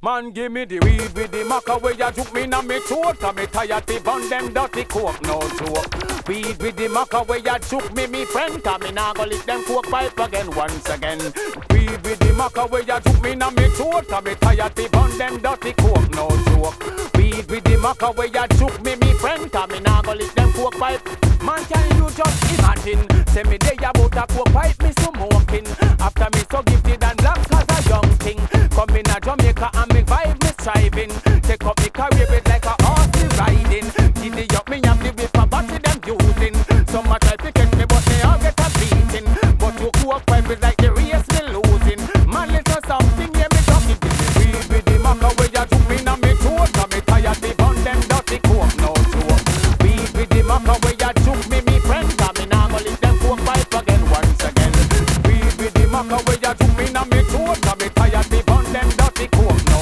Man, give me the weed with the maca where you took me na me throat. Cause me tired to burn them dirty coke, no joke. Weed with the maca where you took me friend. Cause me nah go lick them coke pipe again once again. Weed with the maca where you took me na me throat. Cause me tired to burn them dirty coke, no joke. Weed with the maca where you took me friend. Cause me nah go lick them coke pipe. Man, can you just imagine? Say me day about a coke pipe, me smoking. After me so gifted and black as a young king. Come in a Jamaica and me vibe me striving. Take up me career with